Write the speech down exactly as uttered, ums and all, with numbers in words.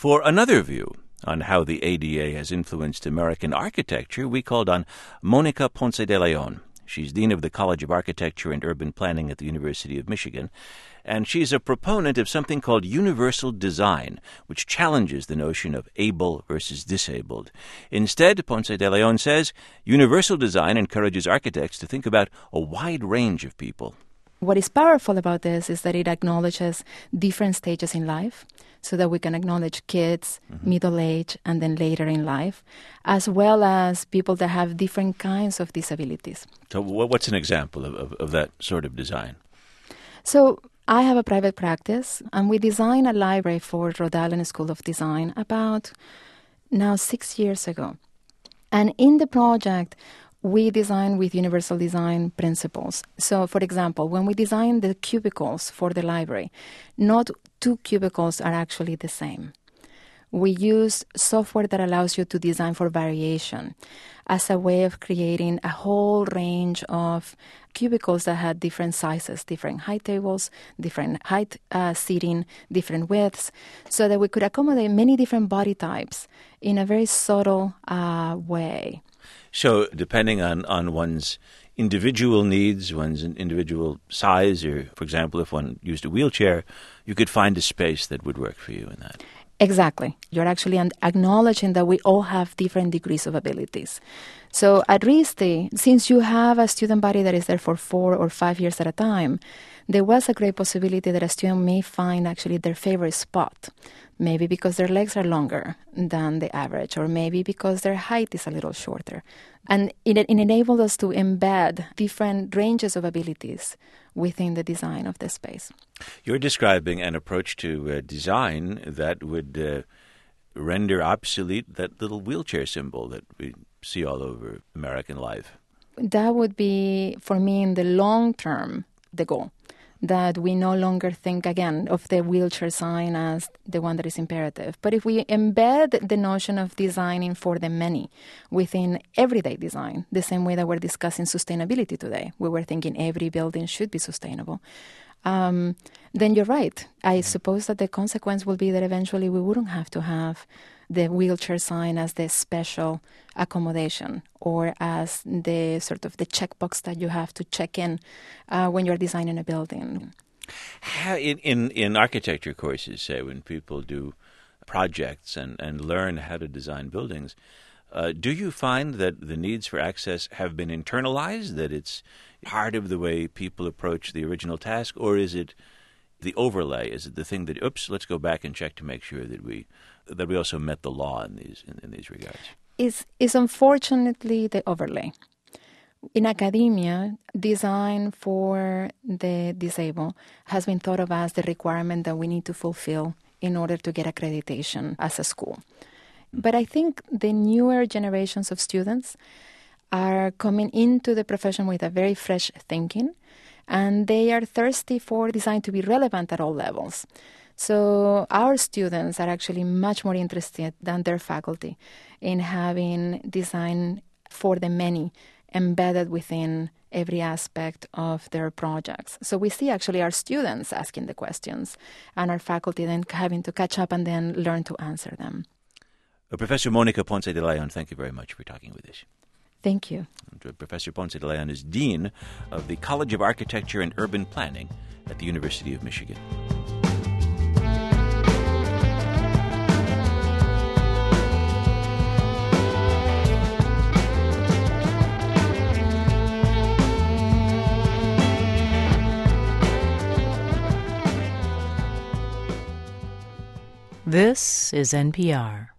For another view on how the A D A has influenced American architecture, we called on Monica Ponce de Leon. She's Dean of the College of Architecture and Urban Planning at the University of Michigan, and she's a proponent of something called universal design, which challenges the notion of able versus disabled. Instead, Ponce de Leon says, universal design encourages architects to think about a wide range of people. What is powerful about this is that it acknowledges different stages in life, so that we can acknowledge kids, mm-hmm. middle age, and then later in life, as well as people that have different kinds of disabilities. So what's an example of, of, of that sort of design? So I have a private practice, and we designed a library for Rhode Island School of Design about now six years ago. And in the project, we design with universal design principles. So, for example, when we design the cubicles for the library, not two cubicles are actually the same. We use software that allows you to design for variation as a way of creating a whole range of cubicles that had different sizes, different height tables, different height uh, seating, different widths, so that we could accommodate many different body types in a very subtle uh, way. So depending on, on one's individual needs, one's individual size, or, for example, if one used a wheelchair, you could find a space that would work for you in that. Exactly. You're actually acknowledging that we all have different degrees of abilities. So at RISD, since you have a student body that is there for four or five years at a time, there was a great possibility that a student may find actually their favorite spot. Maybe because their legs are longer than the average, or maybe because their height is a little shorter. And it, it enabled us to embed different ranges of abilities within the design of the space. You're describing an approach to uh, design that would uh, render obsolete that little wheelchair symbol that we see all over American life. That would be, for me, in the long term, the goal. That we no longer think, again, of the wheelchair sign as the one that is imperative. But if we embed the notion of designing for the many within everyday design, the same way that we're discussing sustainability today, we were thinking every building should be sustainable, um, then you're right. I suppose that the consequence will be that eventually we wouldn't have to have the wheelchair sign as the special accommodation or as the sort of the checkbox that you have to check in uh, when you're designing a building. How, in, in, in architecture courses, say, when people do projects and, and learn how to design buildings, uh, do you find that the needs for access have been internalized, that it's part of the way people approach the original task, or is it the overlay? Is it the thing that, oops, let's go back and check to make sure that we that we also met the law in these in, in these regards? Is is unfortunately the overlay. In academia, design for the disabled has been thought of as the requirement that we need to fulfill in order to get accreditation as a school. But I think the newer generations of students are coming into the profession with a very fresh thinking, and they are thirsty for design to be relevant at all levels. So our students are actually much more interested than their faculty in having design for the many embedded within every aspect of their projects. So we see actually our students asking the questions and our faculty then having to catch up and then learn to answer them. Uh, Professor Monica Ponce de Leon, thank you very much for talking with us. Thank you. And Professor Ponce de Leon is Dean of the College of Architecture and Urban Planning at the University of Michigan. This is N P R.